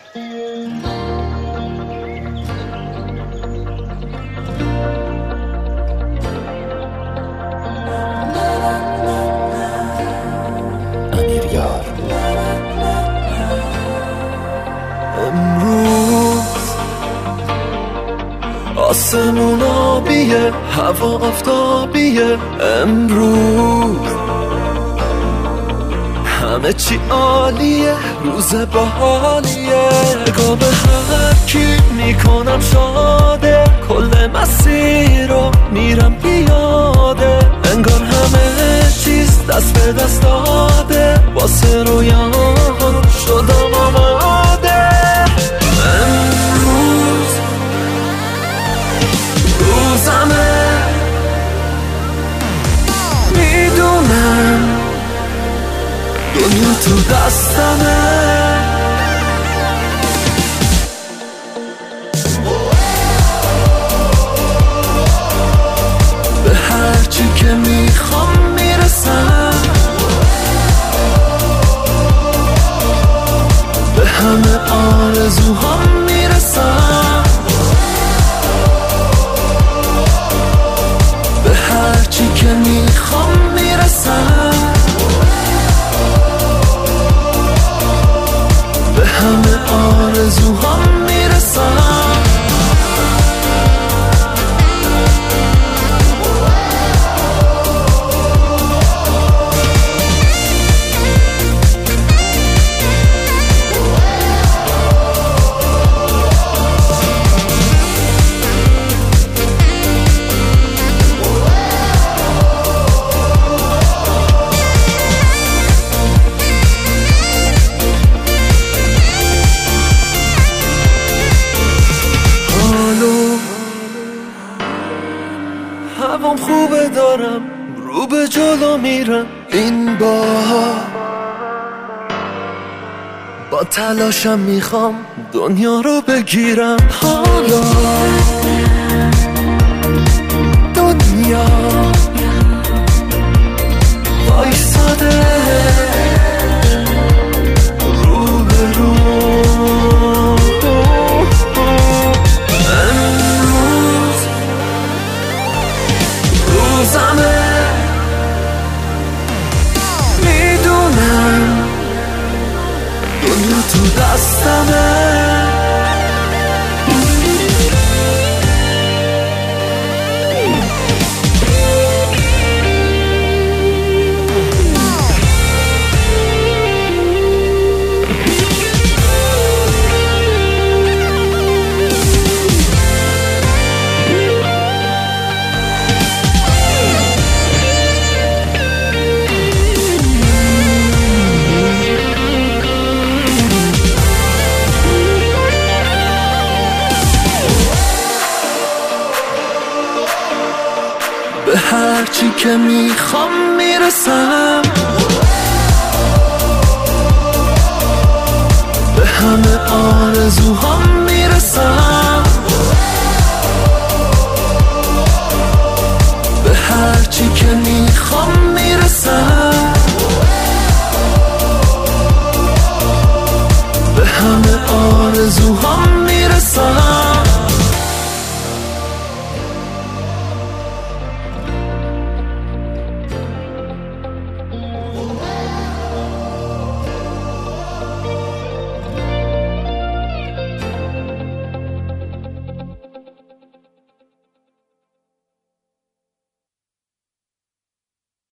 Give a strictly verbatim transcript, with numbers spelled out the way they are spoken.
امروز آسمون آبیه، هوا آفتابیه. امروز همه چی عالیه، روز باحالیه. نگاه به هر کی میکنم شاده، کل مسیر رو میرم پیاده. انگار همه چیز دست به دست داده، واسه رویام شدم آماده. امروز روزمه، میدونم دنیا تو دستمه. به هرچی که میخوام میرسم، به همه آرزوهام میرسم. به هرچی که میخوام میرسم، به همه آرزوهام میرسم. هوام خوبه، دارم رو به جلو میرم. این بار با تلاشم میخوام دنیا رو بگیرم. حالا دنیا وایساده رو به رو. روزمه، میدونم دنیا تو دستمه. به هرچی که میخوام میرسم، به همه آرزوهام میرسم. به هرچی که میخوام میرسم، به همه آرزوهام